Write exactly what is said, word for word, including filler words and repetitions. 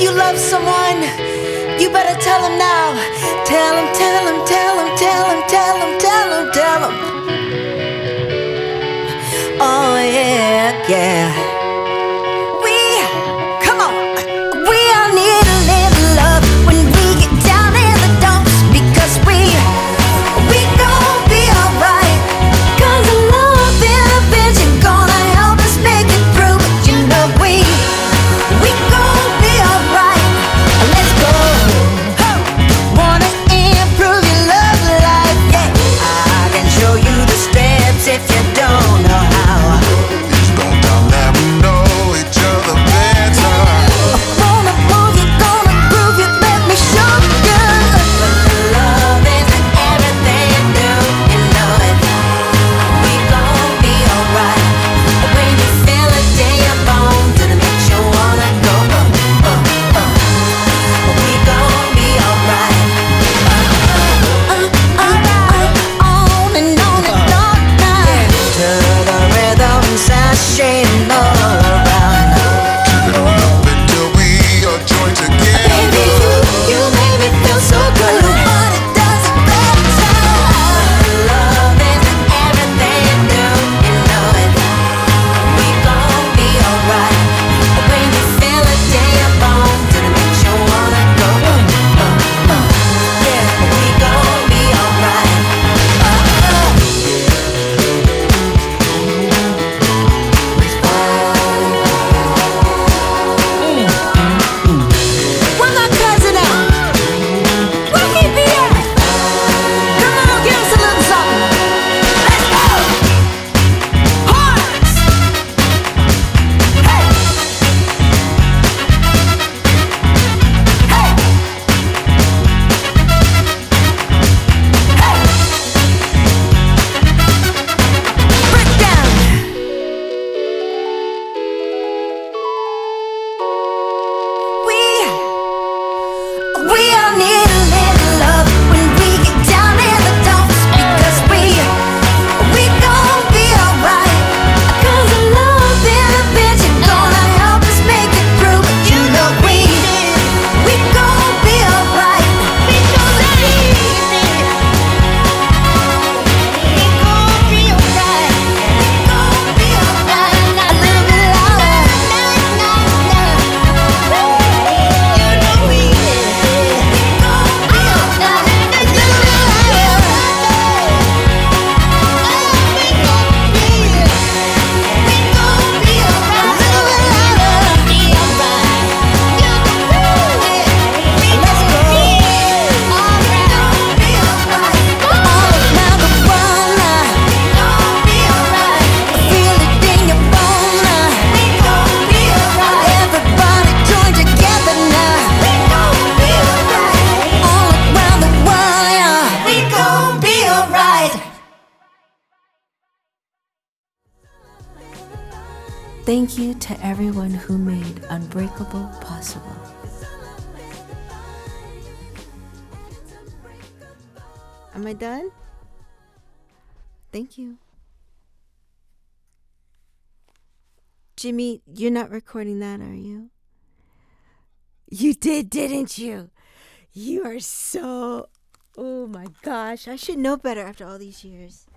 you love someone, you better tell them now. Tell them, tell them, tell them, tell them, tell them, tell them, tell them. Oh yeah, yeah. We, come on. We all need a little love when we get down in the dumps, because we, we gon' be alright. Cause the love in a bitch is gonna help us make it through. But you know we, we gon' be alright. Let's go. Huh. Wanna improve your love life? Yeah, I can show you the steps if you don't know how. Please don't tell them we know each other better. Wanna move you, gonna groove you, let me show you. Love is everything you do, you know it. We gon' be alright. When you feel it in your bones and it makes you wanna go, uh, uh, uh. We gon' be alright. Uh, uh, uh, on and on and on now. To the rhythm, sashaying all around. Keep it on up until we are joined together. Baby, you, you make me feel so good, but it doesn't matter. Love is everything you do, you know it. We gon' be alright. When you feel it in your bones and it makes you wanna go, uh, uh, uh. Yeah, we gon' be alright. Uh, uh. Where my cousin at? Where he be at? Come on, give us a little something. Let's go! Hearts! Hey! Hey! Hey! Break down! We We all need a little love when we get down in the dumps, because we, we gon' be alright. Cause the love in a bitch is gonna help us make it through. But you know we, we gon' be alright. We gon' be, we gon' be alright. We gon' be alright. A little bit louder. You know we, we gon' be alright. A little bit louder. We gon' be, we gon' be alright. A little bit louder. Be alright. You can prove it. Let's go. Alright. Be alright. All around the world now. We gon' be alright. Feel it in your bones now. We gon' be alright. Everybody join together now. We gon' be alright. All around the world, yeah. We gon' be alright. Thank you to everyone who made Unbreakable possible. Am I done? Thank you. Jimmy, you're not recording that, are you? You did, didn't you? You are so... Oh my gosh, I should know better after all these years.